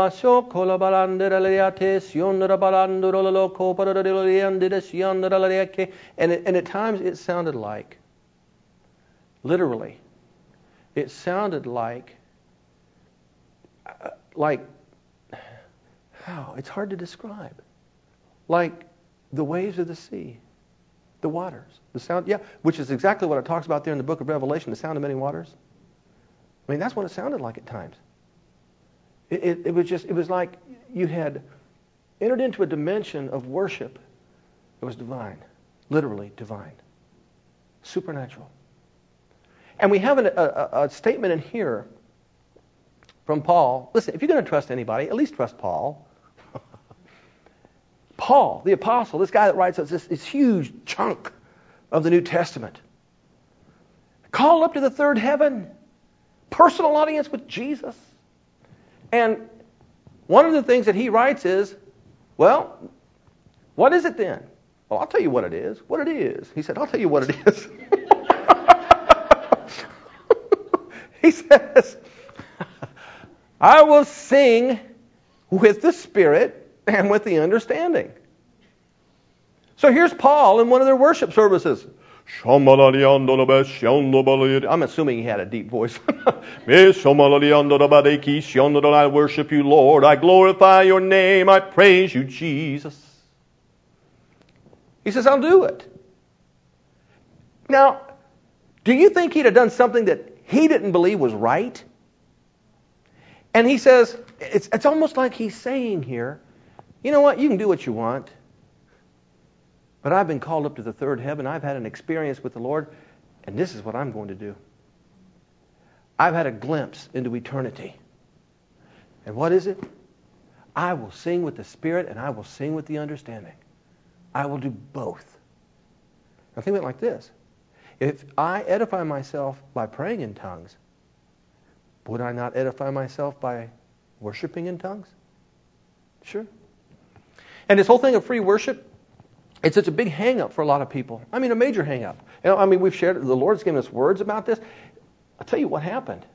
at times it sounded like, literally, it sounded like, uh, like, how? It's hard to describe. Like the waves of the sea, the waters, the sound, yeah, which is exactly what it talks about there in the book of Revelation, the sound of many waters. I mean, that's what it sounded like at times. It, it, it was just, it was like you had entered into a dimension of worship that was divine, literally divine, supernatural. And we have an, a, a statement in here from Paul. Listen, if you're going to trust anybody, at least trust Paul. Paul, the apostle, this guy that writes us this, this huge chunk of the New Testament, called up to the third heaven, personal audience with Jesus. And one of the things that he writes is, well, what is it then? Well, I'll tell you what it is. What it is. He said, I'll tell you what it is. He says, I will sing with the Spirit and with the understanding. So here's Paul in one of their worship services. I'm assuming he had a deep voice. I worship you, Lord. I glorify your name. I praise you, Jesus. He says, I'll do it. Now, do you think he'd have done something that he didn't believe was right? And he says, it's, it's almost like he's saying here, you know what, you can do what you want. But I've been called up to the third heaven. I've had an experience with the Lord, and this is what I'm going to do. I've had a glimpse into eternity. And what is it? I will sing with the Spirit, and I will sing with the understanding. I will do both. Now think of it like this. If I edify myself by praying in tongues, would I not edify myself by worshiping in tongues? Sure. And this whole thing of free worship, it's such a big hang-up for a lot of people. I mean, a major hang-up. You know, I mean, we've shared, the Lord's given us words about this. I'll tell you what happened.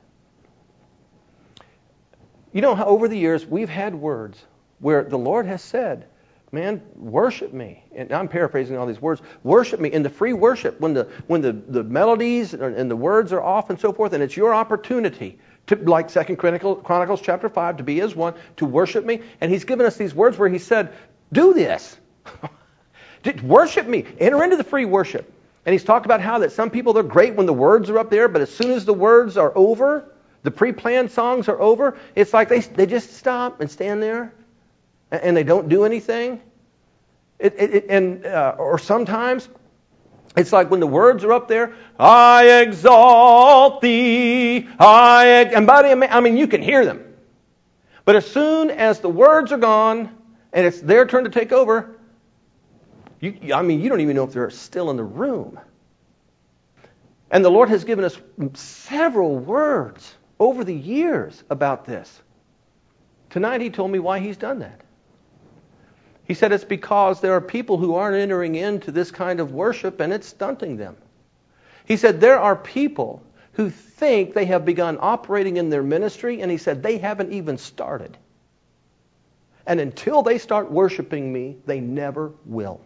You know how over the years we've had words where the Lord has said, man, worship me. And I'm paraphrasing all these words. Worship me in the free worship when the when the, the melodies and the words are off and so forth, and it's your opportunity to, like Second Chronicles, Chronicles chapter five, to be as one, to worship me. And He's given us these words where He said, do this. Worship me. Enter into the free worship. And He's talked about how that some people, they're great when the words are up there, but as soon as the words are over, the pre-planned songs are over, it's like they they just stop and stand there. And they don't do anything. It, it, it, and uh, or sometimes it's like when the words are up there, I exalt thee, I ex-, and by the, I mean you can hear them. But as soon as the words are gone and it's their turn to take over, you, I mean you don't even know if they're still in the room. And the Lord has given us several words over the years about this. Tonight He told me why He's done that. He said it's because there are people who aren't entering into this kind of worship and it's stunting them. He said there are people who think they have begun operating in their ministry, and He said they haven't even started. And until they start worshiping me, they never will.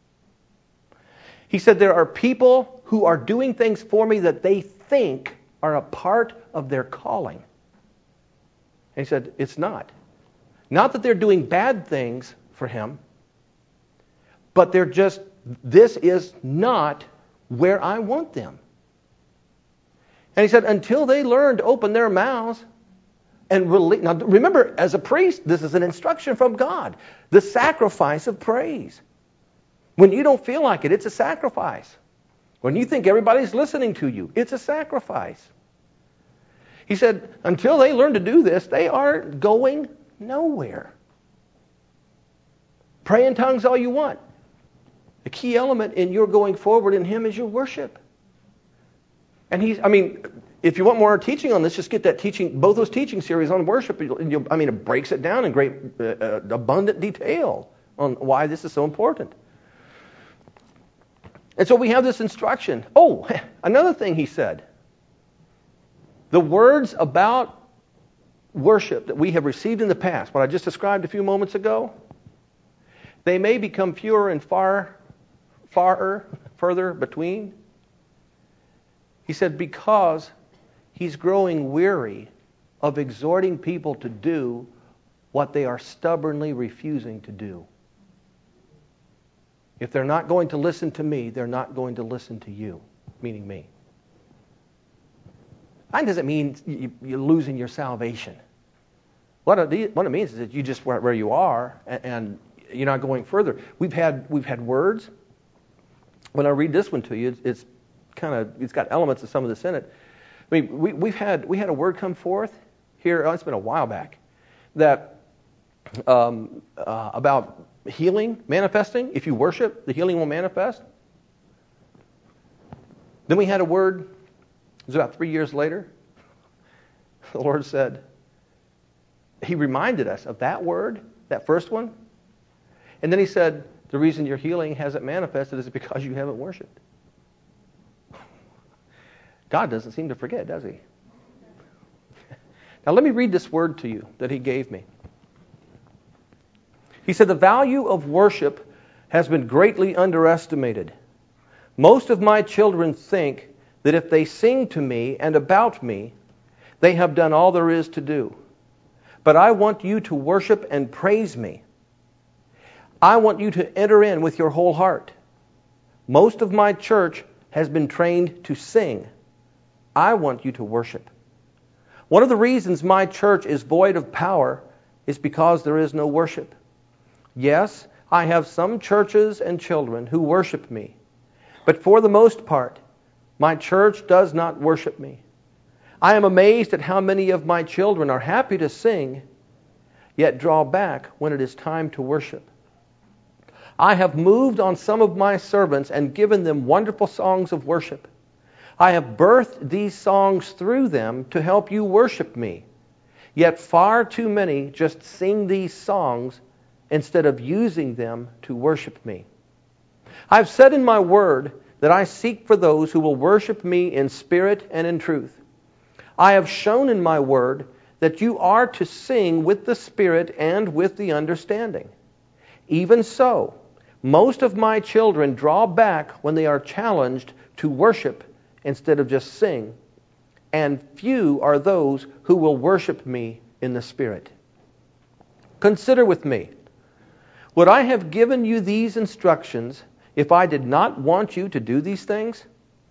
He said there are people who are doing things for me that they think are a part of their calling. And He said it's not. Not that they're doing bad things for Him, but they're just, this is not where I want them. And He said, until they learn to open their mouths and release. Now remember, as a priest, this is an instruction from God. The sacrifice of praise. When you don't feel like it, it's a sacrifice. When you think everybody's listening to you, it's a sacrifice. He said, until they learn to do this, they are going nowhere. Pray in tongues all you want. The key element in your going forward in Him is your worship. And He's, I mean, if you want more teaching on this, just get that teaching, both those teaching series on worship. You'll, I mean, it breaks it down in great, uh, abundant detail on why this is so important. And so we have this instruction. Oh, another thing He said. The words about worship that we have received in the past, what I just described a few moments ago, they may become fewer and far, farer, further between. He said because He's growing weary of exhorting people to do what they are stubbornly refusing to do. If they're not going to listen to me, they're not going to listen to you, meaning me. That doesn't mean you're losing your salvation. What it, what it means is that you just where you are and you're not going further. We've had we've had words. When I read this one to you, it's, it's kind of it's got elements of some of this in it. I mean, we we've had we had a word come forth here. Oh, it's been a while back that um, uh, about healing manifesting. If you worship, the healing will manifest. Then we had a word. It was about three years later. The Lord said, He reminded us of that word, that first one. And then He said, the reason your healing hasn't manifested is because you haven't worshipped. God doesn't seem to forget, does He? Now let me read this word to you that He gave me. He said, the value of worship has been greatly underestimated. Most of my children think that if they sing to me and about me, they have done all there is to do. But I want you to worship and praise me. I want you to enter in with your whole heart. Most of my church has been trained to sing. I want you to worship. One of the reasons my church is void of power is because there is no worship. Yes, I have some churches and children who worship me, but for the most part, my church does not worship me. I am amazed at how many of my children are happy to sing, yet draw back when it is time to worship. I have moved on some of my servants and given them wonderful songs of worship. I have birthed these songs through them to help you worship me. Yet far too many just sing these songs instead of using them to worship me. I've said in my word that I seek for those who will worship me in spirit and in truth. I have shown in my word that you are to sing with the spirit and with the understanding. Even so, most of my children draw back when they are challenged to worship instead of just sing, and few are those who will worship me in the spirit. Consider with me, would I have given you these instructions if I did not want you to do these things?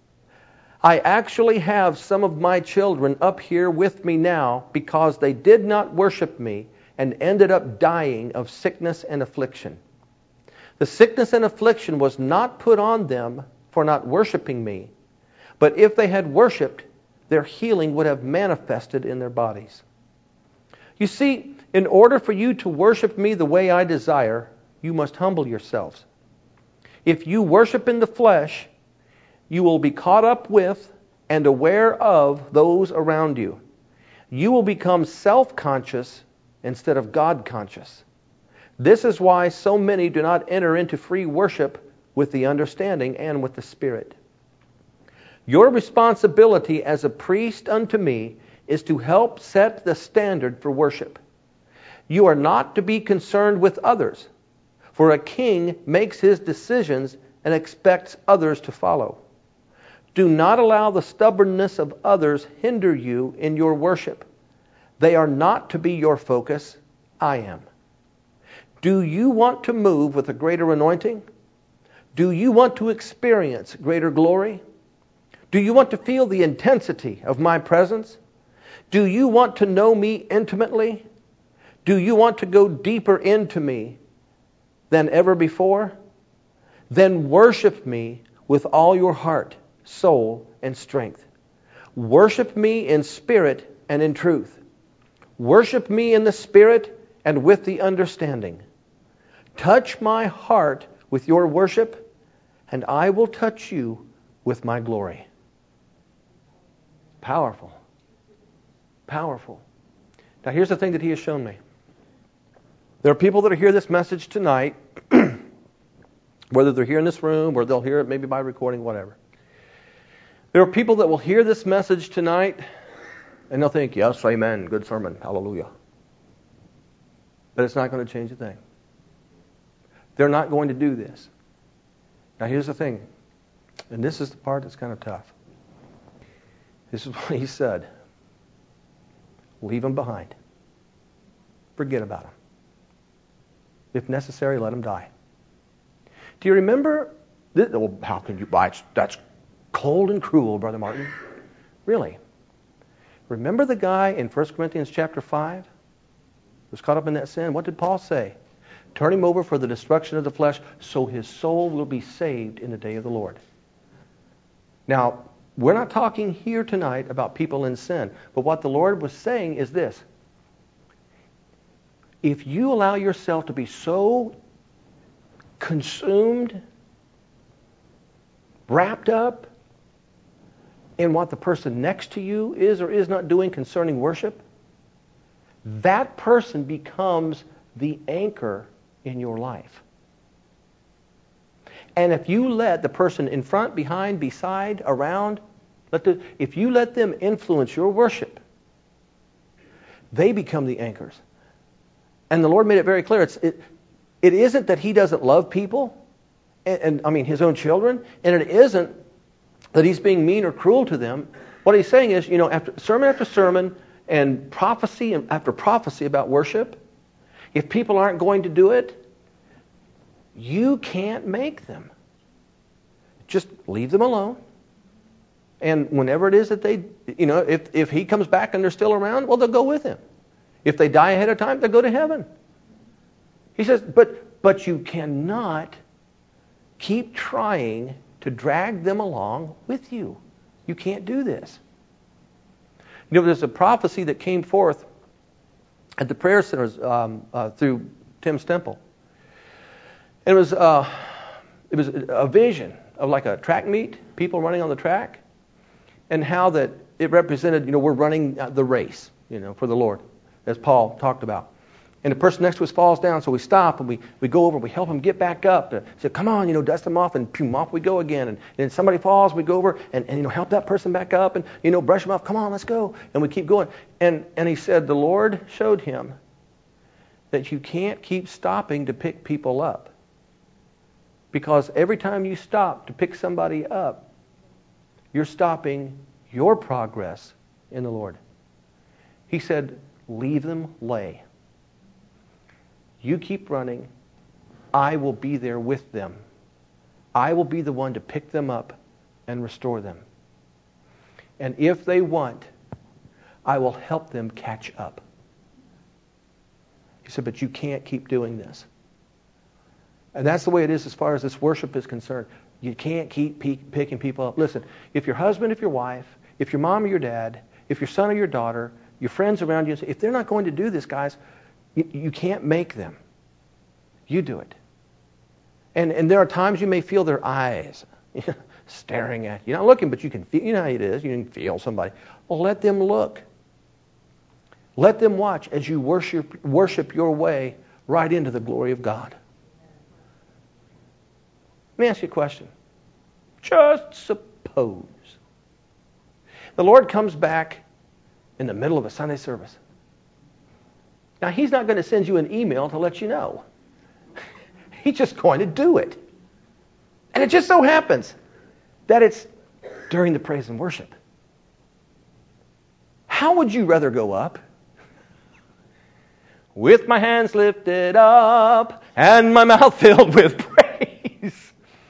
I actually have some of my children up here with me now because they did not worship me and ended up dying of sickness and affliction. The sickness and affliction was not put on them for not worshiping me, but if they had worshiped, their healing would have manifested in their bodies. You see, in order for you to worship me the way I desire, you must humble yourselves. If you worship in the flesh, you will be caught up with and aware of those around you. You will become self-conscious instead of God-conscious. This is why so many do not enter into free worship with the understanding and with the Spirit. Your responsibility as a priest unto me is to help set the standard for worship. You are not to be concerned with others, for a king makes his decisions and expects others to follow. Do not allow the stubbornness of others hinder you in your worship. They are not to be your focus. I am. Do you want to move with a greater anointing? Do you want to experience greater glory? Do you want to feel the intensity of my presence? Do you want to know me intimately? Do you want to go deeper into me than ever before? Then worship me with all your heart, soul, and strength. Worship me in spirit and in truth. Worship me in the spirit and with the understanding. Touch my heart with your worship, and I will touch you with my glory. Powerful. Powerful. Now here's the thing that he has shown me. There are people that are hear this message tonight, whether they're here in this room or they'll hear it maybe by recording, whatever. There are people that will hear this message tonight and they'll think, yes, amen, good sermon, hallelujah. But it's not going to change a thing. They're not going to do this. Now here's the thing, and this is the part that's kind of tough. This is what he said. Leave them behind. Forget about them. If necessary, let them die. Do you remember? This, well, how can you? That's, that's cold and cruel, Brother Martin. Really? Remember the guy in First Corinthians chapter five? Was caught up in that sin. What did Paul say? Turn him over for the destruction of the flesh, so his soul will be saved in the day of the Lord. Now, we're not talking here tonight about people in sin, but what the Lord was saying is this. If you allow yourself to be so consumed, wrapped up in what the person next to you is or is not doing concerning worship, that person becomes the anchor in your life. And if you let the person in front, behind, beside, around, let the, if you let them influence your worship, they become the anchors. And the Lord made it very clear. It's, it, it isn't that He doesn't love people, and, and I mean His own children, and it isn't that He's being mean or cruel to them. What He's saying is, you know, after sermon after sermon and prophecy after prophecy about worship, if people aren't going to do it, you can't make them. Just leave them alone. And whenever it is that they, you know, if, if He comes back and they're still around, well, they'll go with Him. If they die ahead of time, they'll go to heaven. He says, but but you cannot keep trying to drag them along with you. You can't do this. You know, there's a prophecy that came forth at the prayer centers um, uh, through Tim Stemple. It was uh, it was a vision of like a track meet, people running on the track, and how that it represented, you know, we're running the race, you know, for the Lord, as Paul talked about. And the person next to us falls down, so we stop and we, we go over and we help him get back up. And say, come on, you know, dust him off, and boom, off we go again. And then somebody falls, we go over and, and you know, help that person back up and, you know, brush him off. Come on, let's go. And we keep going. And and he said the Lord showed him that you can't keep stopping to pick people up. Because every time you stop to pick somebody up, you're stopping your progress in the Lord. He said, leave them lay. You keep running. I will be there with them. I will be the one to pick them up and restore them. And if they want, I will help them catch up. He said, but you can't keep doing this. And that's the way it is as far as this worship is concerned. You can't keep pe- picking people up. Listen, if your husband, if your wife, if your mom or your dad, if your son or your daughter, your friends around you, if they're not going to do this, guys, you, you can't make them. You do it. And and there are times you may feel their eyes staring at you. You're not looking, but you can feel, you know how it is. You can feel somebody. Well, let them look. Let them watch as you worship, worship your way right into the glory of God. Let me ask you a question. Just suppose the Lord comes back in the middle of a Sunday service. Now, He's not going to send you an email to let you know. He's just going to do it. And it just so happens that it's during the praise and worship. How would you rather go up? With my hands lifted up and my mouth filled with praise.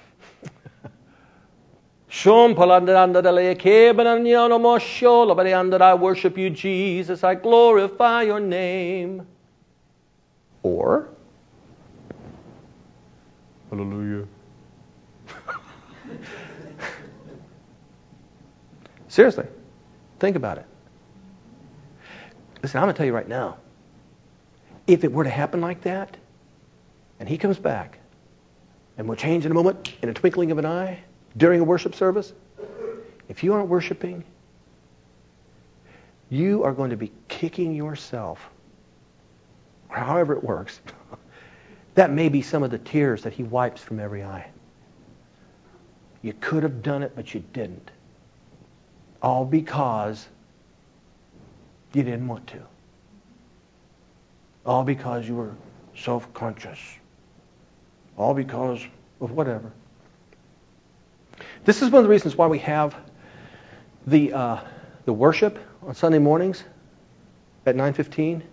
I worship you, Jesus. I glorify your name. Or, hallelujah. Seriously, think about it. Listen, I'm going to tell you right now. If it were to happen like that, and He comes back, and we'll change in a moment, in a twinkling of an eye, during a worship service, if you aren't worshiping, you are going to be kicking yourself, or however it works. That may be some of the tears that He wipes from every eye. You could have done it, but you didn't. All because you didn't want to. All because you were self-conscious. All because of whatever. This is one of the reasons why we have the uh, the worship on Sunday mornings at nine fifteen.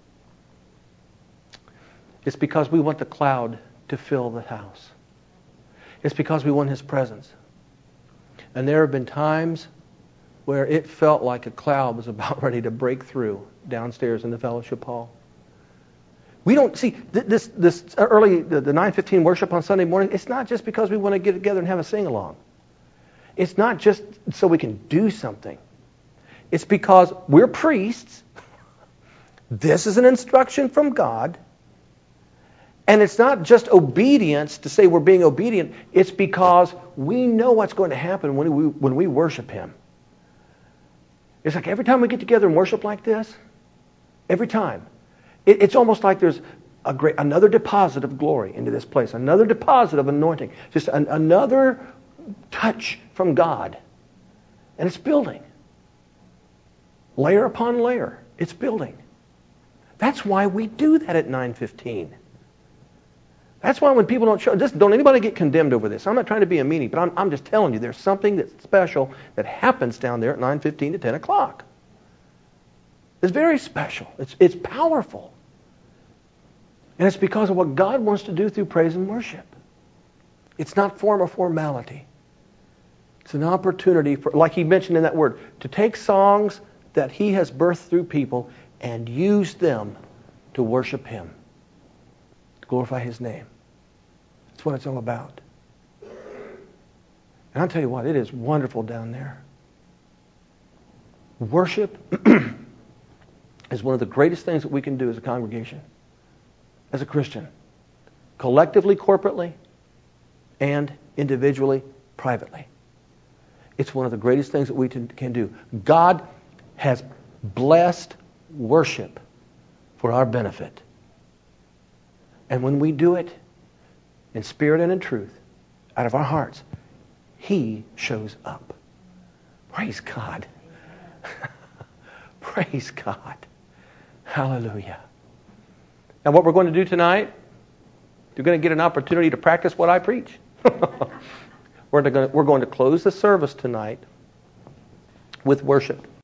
It's because we want the cloud to fill the house. It's because we want His presence. And there have been times where it felt like a cloud was about ready to break through downstairs in the fellowship hall. We don't see this this early the, the nine fifteen worship on Sunday morning. It's not just because we want to get together and have a sing along. It's not just so we can do something. It's because we're priests. This is an instruction from God. And it's not just obedience to say we're being obedient. It's because we know what's going to happen when we when we worship Him. It's like every time we get together and worship like this, every time, it, it's almost like there's a great another deposit of glory into this place, another deposit of anointing, just an, another touch from God, and it's building, layer upon layer. It's building. That's why we do that at nine fifteen. That's why when people don't show, just don't anybody get condemned over this. I'm not trying to be a meanie, but I'm, I'm just telling you, there's something that's special that happens down there at nine fifteen to ten o'clock. It's very special. It's it's powerful. And it's because of what God wants to do through praise and worship. It's not form or formality. It's an opportunity for, like he mentioned in that word, to take songs that He has birthed through people and use them to worship Him, to glorify His name. That's what it's all about. And I'll tell you what, it is wonderful down there. Worship is one of the greatest things that we can do as a congregation, as a Christian, collectively, corporately, and individually, privately. It's one of the greatest things that we can do. God has blessed worship for our benefit. And when we do it in spirit and in truth, out of our hearts, He shows up. Praise God. Praise God. Hallelujah. And what we're going to do tonight, you're going to get an opportunity to practice what I preach. we're, to go, we're going to close the service tonight with worship.